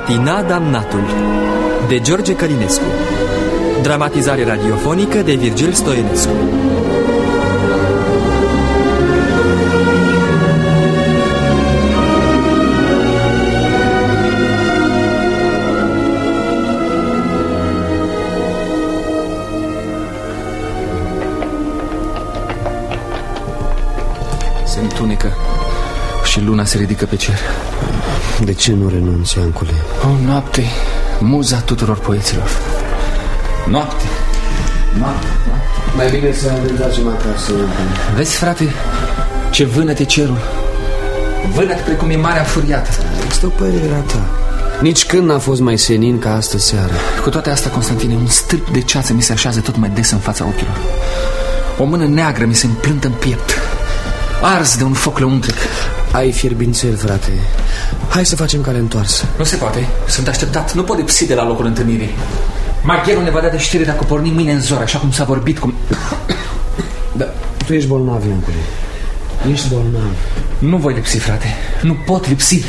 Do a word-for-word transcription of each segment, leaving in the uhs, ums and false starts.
Catina Damnatul de George Călinescu. Dramatizare radiofonică de Virgil Stoienescu. Se întunecă și luna se ridică pe cer. De ce nu renunți, Iancule? O noapte, muza tuturor poeților. Noapte, noapte, noapte. Mai bine să ne întoarcem acasă, Iancule. Vezi, frate, ce vânăt e cerul. Vânăt precum e marea furiată. Este o părere a ta. Nici când n-a fost mai senin ca astă seară. Cu toate astea, Constantine, un stâlp de ceață mi se așează tot mai des în fața ochilor. O mână neagră mi se împlântă în piept, ars de un foc lăuntric. Ai fierbințel, frate. Hai să facem cale întoarsă. Nu se poate, sunt așteptat. Nu pot lipsi de la locul întâlnirii. Magherul ne va da de știre dacă pornim mâine în zor, așa cum s-a vorbit cum... Da, tu ești bolnav, Iancule. Ești bolnav. Nu voi lipsi, frate. Nu pot lipsi.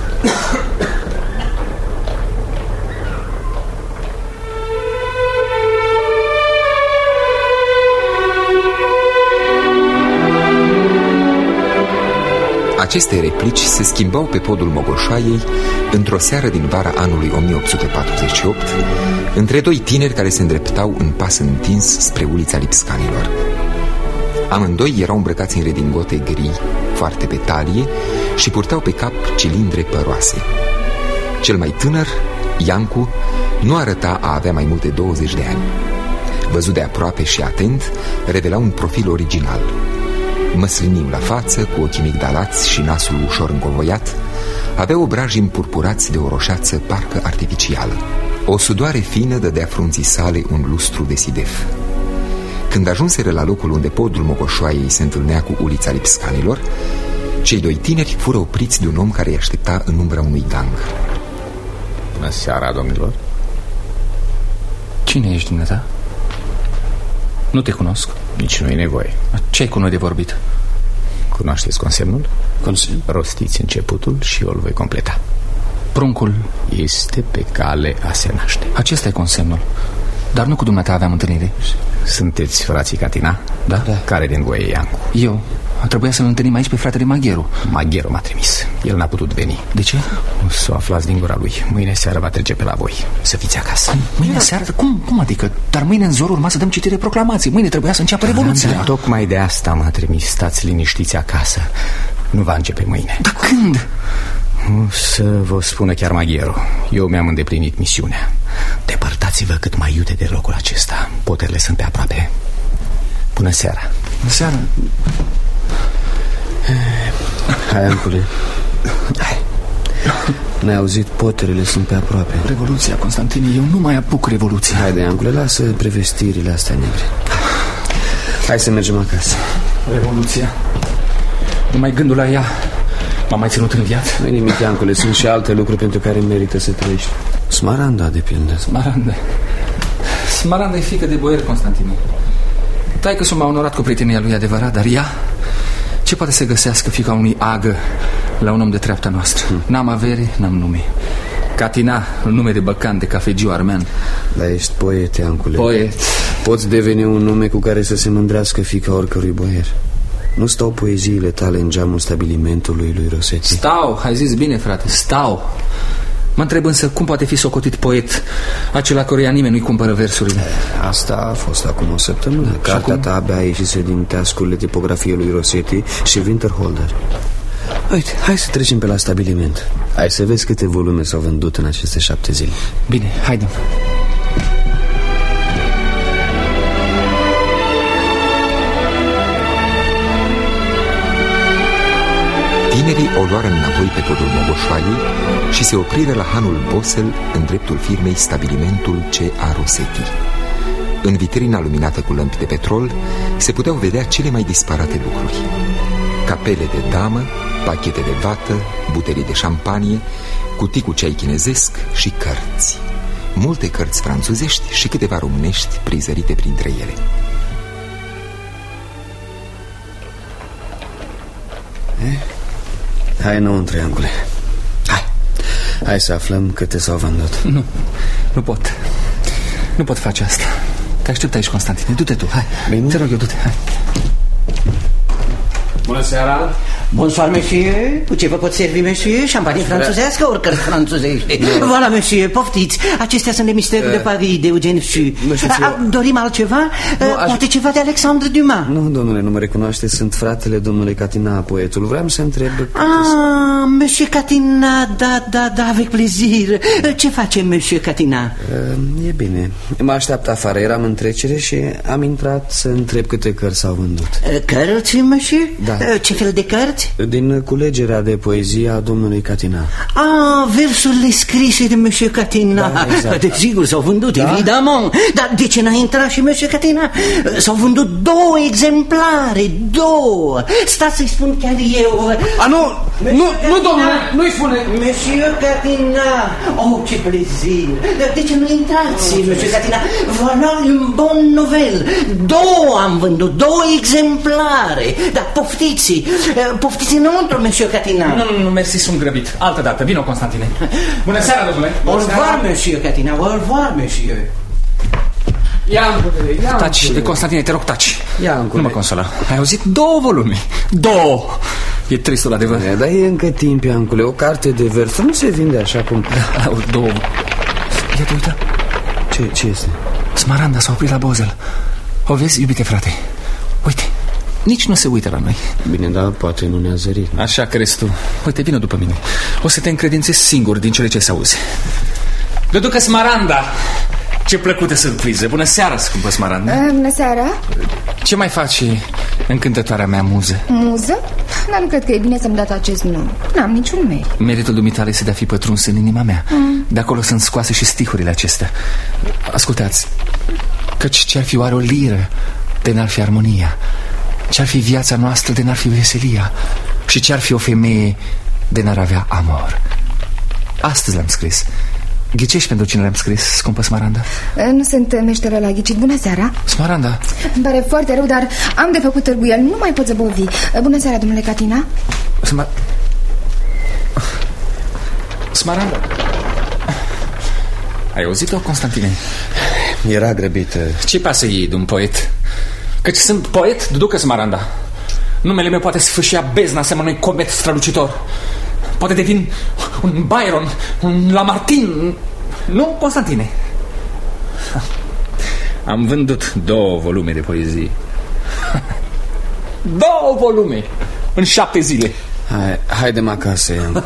Aceste replici se schimbau pe podul Mogoșoaiei într-o seară din vara anului o mie opt sute patruzeci și opt, între doi tineri care se îndreptau în pas întins spre ulița Lipscanilor. Amândoi erau îmbrăcați în redingote gri, foarte pe talie, și purtau pe cap cilindre păroase. Cel mai tânăr, Iancu, nu arăta a avea mai mult de douăzeci de ani. Văzut de aproape și atent, revela un profil original. Măsliniu la față, cu ochii migdalați și nasul ușor încovoiat, avea obrajii împurpurați de o roșață parcă artificială. O sudoare fină dădea frunții sale un lustru de sidef. Când ajunseră la locul unde podul Mogoșoaiei se întâlnea cu ulița Lipscanilor, cei doi tineri fură opriți de un om care îi aștepta în umbra unui gang. Bună seara, domnilor. Cine ești, dumneata? Nu te cunosc. Nici nu e nevoie. Ce ai cu noi de vorbit? Cunoașteți consemnul? Consemn? Rostiți începutul și eu îl voi completa. Pruncul este pe cale a se naște. Acesta e consemnul. Dar nu cu dumneata aveam întâlnire. Sunteți frații Catina? Da, da. Care din voi e Iancu? Eu. Trebuia să-l întâlnim aici pe fratele Magheru. Magheru m-a trimis. El n-a putut veni. De ce? O să o aflați din gura lui. Mâine seară va trece pe la voi. Să fiți acasă. Mâine seară? Cum, cum adică? Dar mâine în zor urma să dăm citire proclamației. Mâine trebuia să înceapă revoluția. Da, tocmai de asta m-a trimis. Stați liniștiți acasă. Nu va începe mâine. Dar când? O să vă spună chiar Magheru. Eu mi-am îndeplinit misiunea. Depărtați-vă cât mai iute de locul acesta. Poterile sunt pe aproape. Bună seara. Bună seara. Hai, Iancule. Hai. N-ai auzit? Poterele sunt pe aproape. Revoluția, Constantine, eu nu mai apuc revoluția. Haide, Iancule, lasă prevestirile astea negre. Hai să mergem acasă. Revoluția. Numai gândul la ea m-a mai ținut în viață. Nu-i nimic, Iancule, sunt și alte lucruri pentru care merită să trăiești. Smaranda, de pildă. Smaranda. Smaranda e fiică de boier, Constantine. Taică-s-o m-a onorat cu prietenia lui adevărat, dar ea... ce poate să găsească fiica unui agă la un om de treapta noastră? Hmm. N-am avere, n-am nume. Catina, un nume de băcan, de cafegiu armean. Dar ești poet, Iancule. Poet. Poți deveni un nume cu care să se mândrească fiica oricărui boier. Nu stau poeziile tale în geamul stabilimentului lui Rossetti? Stau, ai zis bine, frate, stau. Mă întreb însă cum poate fi socotit poet acela căruia nimeni nu-i cumpără versurile. Asta a fost acum o săptămână. Da, cartea ta abia ieșise din teascurile tipografiei lui Rossetti și Winterholder. Uite, hai să trecem pe la stabiliment. Hai să vezi câte volume s-au vândut în aceste șapte zile. Bine, haide. Tinerii o luară înapoi pe podul Mogoșoaiei și se opriră la hanul Bosel, în dreptul firmei Stabilimentul C A Rossetti. În vitrina luminată cu lămpi de petrol se puteau vedea cele mai disparate lucruri: capele de damă, pachete de vată, butelii de șampanie, cutii cu ceai chinezesc și cărți. Multe cărți franțuzești și câteva românești prizărite printre ele. Eh? Hai înăuntru, Iancule. Hai. Hai să aflăm câte s-au vândut. Nu, nu pot. Nu pot face asta. Te aștept aici, Constantine. Du-te tu, hai. Bine. Te rog eu, du-te, hai. Bună seara. Bonsoir, monsieur. Cu ce vă pot servi, monsieur? Șampanie franțuzească, oricăr franțuzește. Voilà, monsieur, poftiți. Acestea sunt de Misterul de Paris, de Eugène Sue. Dorim altceva? Poate ceva de Alexandre Dumas? Nu, domnule, nu mă recunoaște. Sunt fratele domnului Catina, poetul. Vreau să întreb... Ah, monsieur Catina, da, da, da, avec plaisir. Ce face monsieur Catina? E bine. Mă așteaptă afară, eram în trecere și am intrat să întreb câte cărți s-au vândut. Cărți, monsieur? Da. Ce fel de cărți? Din culegerea de poezie a domnului Catina. Ah, versurile scrise de monsieur Catina. Da, exact. Desigur, s-au vândut, da? Evident. Dar de ce n-a intrat și monsieur Catina? S-au vândut două exemplare, două. Stați să-i spun chiar eu. A, nu, nu, nu, domnule, nu-i spune. Monsieur Catina. Oh, ce plezir. De ce nu intrați, monsieur Catina? Voilà un bon novel. Două am vândut, două exemplare. Dar poftiți, poftiți înăuntru, monsieur Catina. Nu, nu, nu, mersi, sunt grăbit. Altă dată, vino, Constantine. Bună seara, domnule. Au revoir, monsieur Catina, au revoir, monsieur. Ia, ia, taci, Constantine, te rog, taci. Ia, nu mă consola. Ai auzit? Două volume. Două. E tristul adevăr. E, dar e încă timp, Iancule. O carte de vers nu se vinde așa cum... Da, două. Iată, uite. Ce, ce este? Smaranda s-a oprit la Bozel. O vezi, iubite frate? Uite, nici nu se uită la noi. Bine, dar poate nu ne-a zărit. Așa crezi tu. Uite, vină după mine. O să te încredințezi singur din cele ce se auzi. Duducă Smaranda. Ce plăcută surpriză. Bună seara, scumpă Smaranda. uh, Bună seara. Ce mai faci, încântătoarea mea muză? Muză? Dar nu cred că e bine să-mi dați acest nume. N-am niciun merit. Meritul dumitale este de a fi pătruns în inima mea. mm. De acolo sunt scoase și stihurile acestea. Ascultați, căci ce-ar fi oare o liră de n-ar fi armonia? Ce-ar fi viața noastră de n-ar fi veselia? Și ce-ar fi o femeie de n-ar avea amor? Astăzi l-am scris. Ghicești pentru cine l-am scris, scumpă Smaranda? Nu sunt meșteră la ghicit. Bună seara. Smaranda. Îmi pare foarte rău, dar am de făcut târguiel. Nu mai pot zăbovi. Bună seara, domnule Catina. Smar... Smaranda. Ai auzit-o, Constantine? Era grăbită. Ce pasă ei de un poet? Căci sunt poet, duducă Smaranda. Numele meu poate sfâșia bezna asemenea unui comet strălucitor. Poate devin un Byron, un Lamartine. Nu, Constantine? Am vândut două volume de poezie. Două volume în șapte zile. Hai, haide-mă acasă, Ian.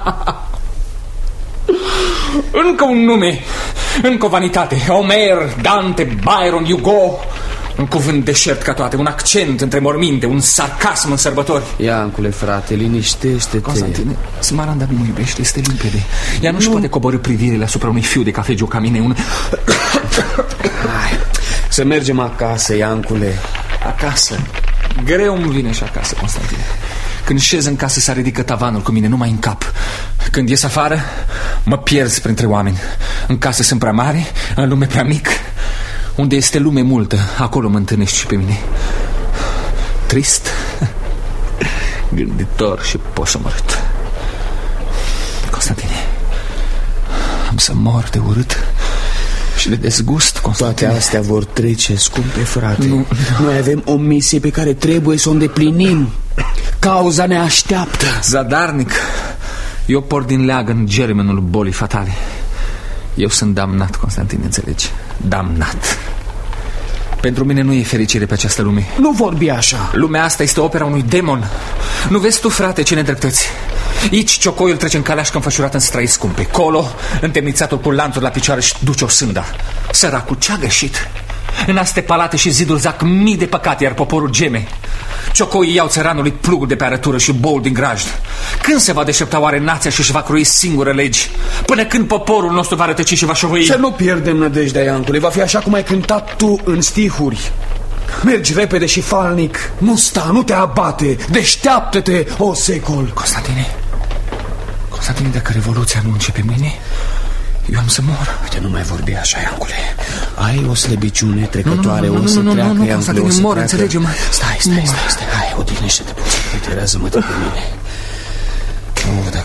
Încă un nume, încă o vanitate. Homer, Dante, Byron, Hugo. Un cuvânt deșert ca toate, un accent între morminte, un sarcasm în sărbători. Iancule, frate, liniștește-te. Constantine, Smaranda nu mă iubește, este limpede. Ea nu-și nu. poate coborî privirile asupra unui fiu de cafe giocamine. Un... Hai, să mergem acasă, Iancule. Acasă? Greu îmi vine și acasă, Constantine. Când șez în casă s-a ridică tavanul cu mine, numai în cap. Când ies afară, mă pierzi printre oameni. În casă sunt prea mare, în lume prea mic. Unde este lume multă, acolo mă întâlnești și pe mine. Trist, gânditor și posomorât. Constantine, am să mor de urât și de dezgust, Constantine. Toate astea vor trece, scumpe frate. Nu, nu. Noi avem o misie pe care trebuie să o îndeplinim. Cauza ne așteaptă. Zadarnic, eu por din leagă în germenul bolii fatale. Eu sunt damnat, Constantine, înțelegi? Damnat. Pentru mine nu e fericire pe această lume. Nu vorbi așa. Lumea asta este opera unui demon. Nu vezi tu, frate, ce nedreptăți? Aici ciocoiul trece în caleașcă înfășurat în strai scumpe. Colo, întemnițatul cu lanțuri la picioare și duce o sânda. Săracul, ce-a greșit? În aste palate și ziduri zac mii de păcate, iar poporul geme. Ciocoii iau țăranului plugul de pe arătură și boul din grajd. Când se va deștepta oare nația și își va crui singură legi? Până când poporul nostru va rătăci și va șovăi? Să nu pierdem nădejdea, Iancule. Va fi așa cum ai cântat tu în stihuri. Mergi repede și falnic. Nu sta, nu te abate. Deșteaptă-te, o secol. Constantine, Constantine, dacă revoluția nu începe mâine, eu am să mor. Uite, nu mai vorbi așa, Iancule. Ai o slăbiciune trecătoare, nu, nu, nu, o să nu, treacă, nu, nu, Iancule, o să mor, treacă. Înțelege-mă. Stai, stai, stai, stai, hai, odihnește-te puțin. Uite, rează-mă-te pe mine. Oh, dacă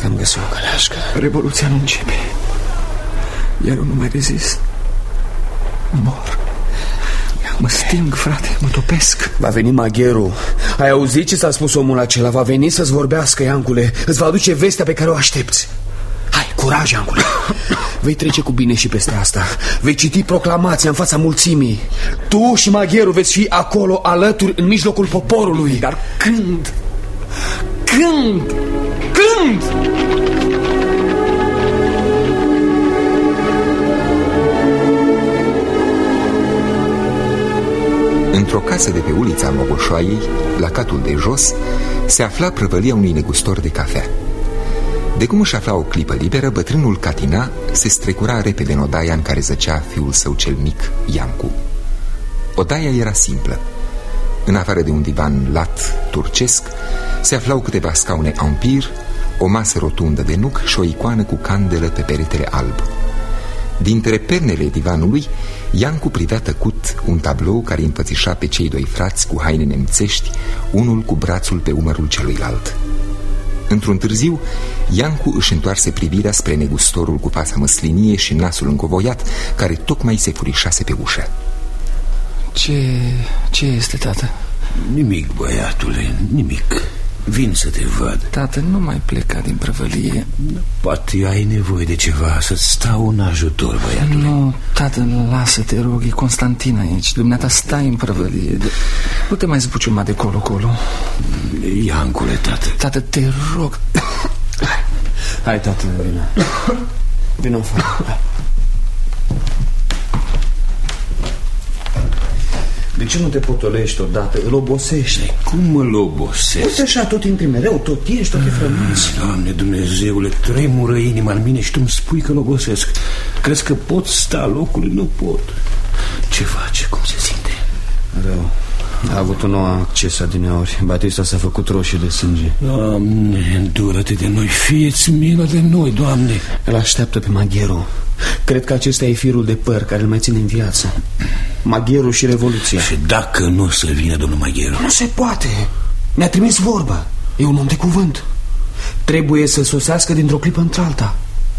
că am găsit o căleașcă. Revoluția nu începe, iar eu nu mai rezist. Mor. Mă sting, frate, mă topesc. Va veni magherul. Ai auzit ce s-a spus omul acela? Va veni să-ți vorbească, Iancule. Îți va aduce vestea pe care o aștepți. Hai, curaj, Iancule. Vei trece cu bine și peste asta. Vei citi proclamația în fața mulțimii. Tu și magherul veți fi acolo alături, în mijlocul poporului. Dar când? Când? Când? Într-o casă de pe ulița Mogoșoaiei, la catul de jos, se afla prăvălia unui negustor de cafea. De cum își afla o clipă liberă, bătrânul Catina se strecura repede în odaia în care zăcea fiul său cel mic, Iancu. Odaia era simplă. În afară de un divan lat turcesc, se aflau câteva scaune ampir, o masă rotundă de nuc și o icoană cu candelă pe peretele alb. Dintre pernele divanului, Iancu privea tăcut un tablou care împățișa pe cei doi frați cu haine nemțești, unul cu brațul pe umărul celuilalt. Într-un târziu, Iancu își întoarse privirea spre negustorul cu fața măslinie și nasul încovoiat, care tocmai se furișase pe ușă. Ce... ce este, tată? Nimic, băiatule, nimic. Vin să te văd. Tată, nu mai pleca din prăvălie. Poate ai nevoie de ceva, să-ți stau un ajutor, băiatule. Nu, tată, lasă, te rog, e Constantin aici. Dumneata stai în prăvălie. Nu te mai zbuciuma de colo-colo. Iancule, tată. Tată, te rog. Hai, hai, tată, vină. Vină, frate. De ce nu te potolești odată? Îl obosești. Cum mă-l obosesc? Uite așa, tot intri mereu, tot ești, tot e frămânți. Doamne Dumnezeule, tremură inima în mine și tu îmi spui că-l obosesc. Crezi că pot sta locului? Nu pot. Ce face? Cum se simte? Rău. A avut un nou acces adineauri. Batista s-a făcut roșie de sânge. Doamne, îndură-te de noi, fie-ți milă de noi, Doamne. Îl așteaptă pe magherul. Cred că acesta e firul de păr care îl mai ține în viață. Magherul și revoluția. Și dacă nu o să vină domnul magherul? Nu se poate. Mi-a trimis vorba. E un om de cuvânt. Trebuie să sosească dintr-o clipă într-alta.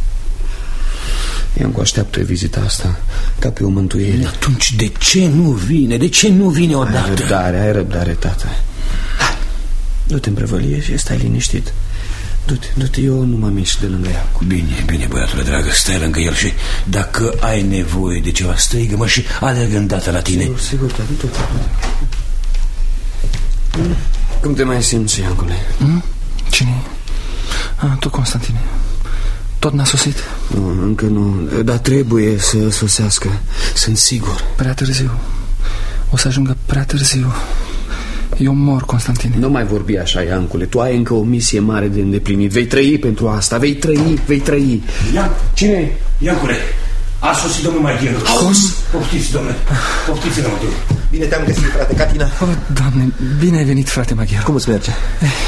Iancu așteaptă vizita asta ca pe o mântuire. Atunci de ce nu vine? De ce nu vine odată? Ai răbdare, ai răbdare, tată. Hai, du-te în prăvălie și stai liniștit. Du-te, du-te, eu nu mă mișc de lângă Iancu. Bine, bine, băiatule dragă, stai lângă el și dacă ai nevoie de ceva, strigă-mă și alergă îndată la tine. Sigur, sigur, tată, du-te. Cum te mai simți, Iancule? Hmm? Cine? Ah, tu, Constantine. Tot n-a sosit? Nu, încă nu, dar trebuie să sosească. Sunt sigur. Prea târziu. O să ajungă prea târziu. Eu mor, Constantine. Nu mai vorbi așa, Iancule. Tu ai încă o misie mare de îndeplinit. Vei trăi pentru asta. Vei trăi, vei trăi. Ian... Cine? Iancule, a sosit domnul magherul. Auzi? Poftiți, domnule. Poftiți, domnule. Bine te-am găsit, frate Catina. Oh, Doamne, bine ai venit, frate magher. Cum îți merge?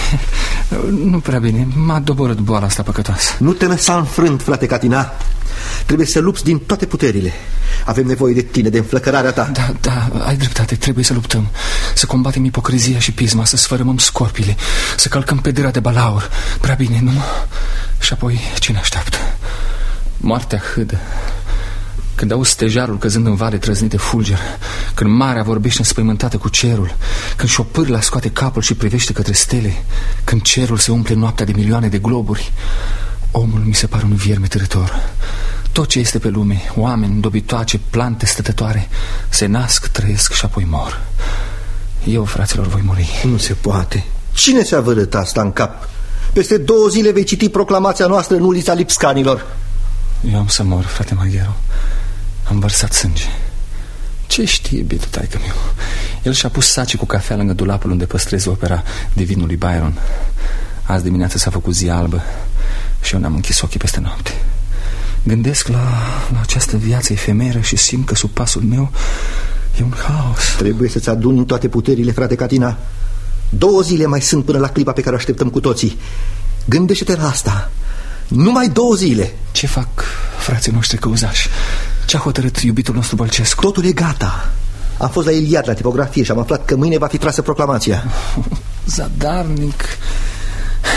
Nu prea bine, m-a doborât boala asta păcătoasă. Nu te lăsa înfrânt, frate Catina. Trebuie să lupți din toate puterile. Avem nevoie de tine, de înflăcărarea ta. Da, da, ai dreptate, trebuie să luptăm. Să combatem ipocrizia și pisma, să sfărâmăm scorpile, să călcăm pederea de balaur. Prea bine, nu? Și apoi, cine așteaptă? Moartea hâdă. Când auzi stejarul căzând în vale trăznit de fulger, când marea vorbește înspăimântată cu cerul, când șopârla scoate capul și privește către stele, când cerul se umple noaptea de milioane de globuri, omul mi se pare un vierme târător. Tot ce este pe lume, oameni, dobitoace, plante stătătoare, se nasc, trăiesc și apoi mor. Eu, fraților, voi muri. Nu se poate. Cine ți-a vărât asta în cap? Peste două zile vei citi proclamația noastră în ulița Lipscanilor. Eu am să mor, frate magheru. Am vărsat sânge. Ce știe bietul taică meu? El și-a pus saci cu cafea lângă dulapul unde păstreze opera Divinul lui Byron. Azi dimineața s-a făcut zi albă și eu ne-am închis ochii peste noapte. Gândesc la, la această viață efemeră și simt că sub pasul meu e un haos. Trebuie să-ți aduni toate puterile, frate Catina. Două zile mai sunt până la clipa pe care o așteptăm cu toții. Gândește-te la asta. Numai două zile. Ce fac frații noștri căuzași? Ce-a hotărât iubitul nostru Bălcescu? Totul e gata. Am fost la Iliad la tipografie și am aflat că mâine va fi trasă proclamația. Zadarnic.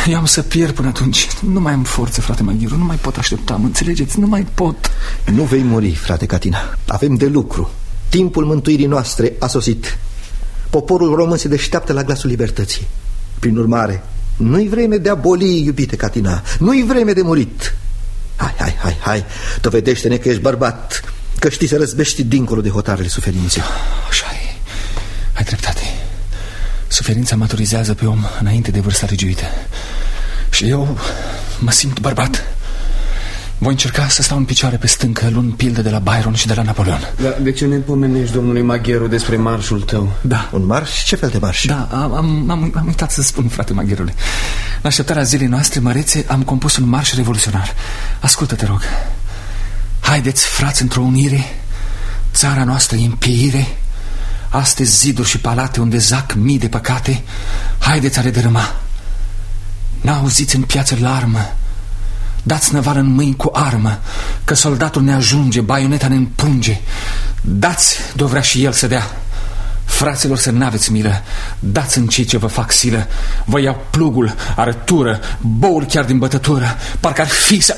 Eu am să pierd până atunci. Nu mai am forță, frate Maghiru. Nu mai pot aștepta, mă înțelegeți? Nu mai pot. Nu vei muri, frate Catina. Avem de lucru. Timpul mântuirii noastre a sosit. Poporul român se deșteaptă la glasul libertății. Prin urmare, nu-i vreme de a boli, iubite Catina. Nu-i vreme de murit. Hai, hai, hai, hai. Dovedește-ne că ești bărbat, că știi să răzbești dincolo de hotarele suferinței. Așa e. Ai dreptate. Suferința maturizează pe om înainte de vârsta legiuită. Și eu mă simt bărbat. Voi încerca să stau în picioare pe stâncă, luând pildă de la Byron și de la Napoleon. Dar de ce ne pomenești, domnule Maghiero, despre marșul tău? Da. Un marș? Ce fel de marș? Da, am, am, am, am uitat să spun, frate Maghierule. În așteptarea zilei noastre mărețe am compus un marș revoluționar. Ascultă, te rog. Haideți, frați, într-o unire. Țara noastră e în pieire. Astăzi ziduri și palate unde zac mii de păcate. Haideți a le dărâma. N-auziți în piață larmă. Dați năvală în mâini cu armă, că soldatul ne ajunge, baioneta ne împunge. Dați de-o vrea și el să dea. Fraților, să n-aveți milă. Dați în cei ce vă fac silă. Vă iau plugul, arătură, boul chiar din bătătură. Parcă ar fi să...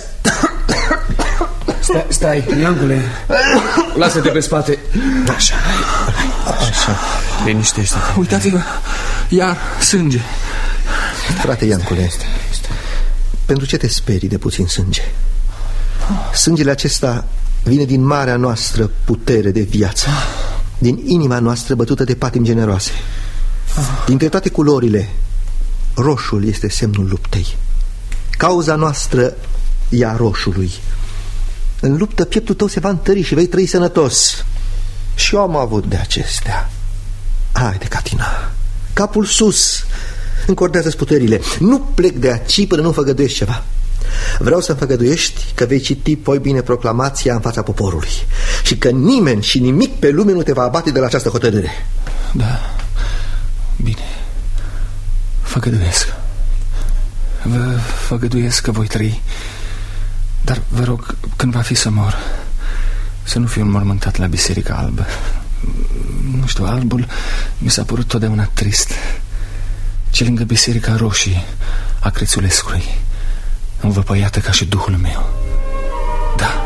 Stai, stai, Iancule. Lasă-te pe spate. Așa, așa. Liniștește-te. Uitați-vă, iar sânge. Frate Iancule, pentru ce te sperii de puțin sânge? Sângele acesta vine din marea noastră putere de viață, din inima noastră bătută de patimi generoase. Dintre toate culorile, roșul este semnul luptei. Cauza noastră e a roșului. În luptă pieptul tău se va întări și vei trăi sănătos. Și eu am avut de acestea. Haide, Catina, capul sus, încordează-ți puterile. Nu plec de aici până nu făgăduiești ceva. Vreau să-mi făgăduiești că vei citi poi bine proclamația în fața poporului și că nimeni și nimic pe lume nu te va abate de la această hotărâre. Da, bine. Făgăduiesc. Vă făgăduiesc că voi trăi. Dar vă rog, când va fi să mor, să nu fiu înmormântat la Biserica Albă. Nu știu, albul mi s-a părut totdeauna trist. Ce lângă Biserica Roșie a Crețulescului, învăpăiată ca și duhul meu. Da.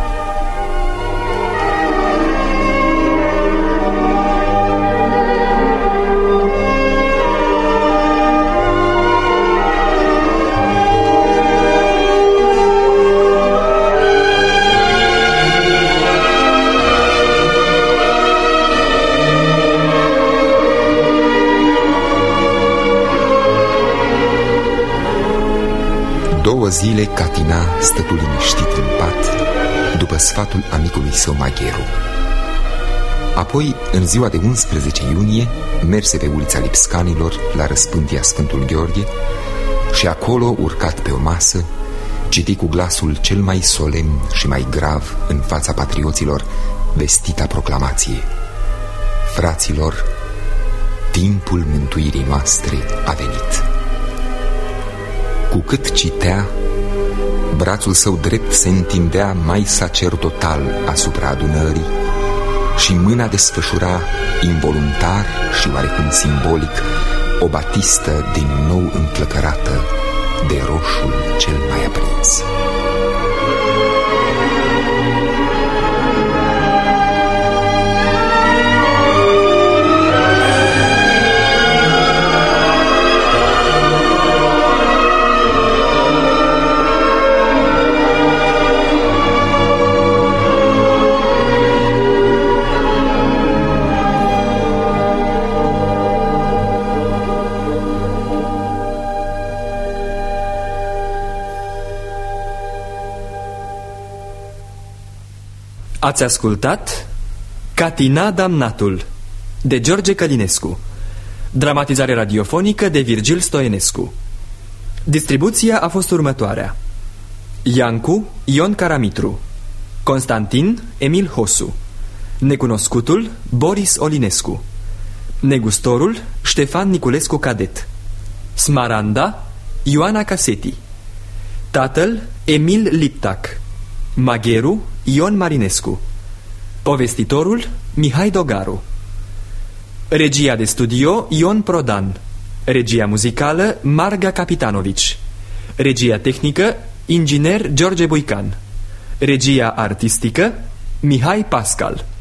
Două zile Catina stătu liniștit în pat după sfatul amicului său Magheru. Apoi, în ziua de unsprezece iunie, merse pe ulița Lipscanilor la răspântia Sfântul Gheorghe și acolo, urcat pe o masă, citi cu glasul cel mai solemn și mai grav în fața patrioților vestita proclamație: fraților, timpul mântuirii noastre a venit. Cu cât citea, brațul său drept se întindea mai sacerdotal asupra adunării și mâna desfășura involuntar și oarecum simbolic o batistă din nou înflăcărată de roșul cel mai aprins. Ați ascultat Catina Damnatul de George Călinescu, dramatizare radiofonică de Virgil Stoienescu. Distribuția a fost următoarea: Iancu, Ion Caramitru, Constantin, Emil Hosu, necunoscutul, Boris Olinescu, negustorul, Ștefan Niculescu Cadet, Smaranda, Ioana Caseti, tatăl, Emil Liptac, Magheru, Ion Marinescu, povestitorul, Mihai Dogaru. Regia de studio, Ion Prodan. Regia muzicală, Marga Capitanovici. Regia tehnică, inginer George Boican. Regia artistică, Mihai Pascal.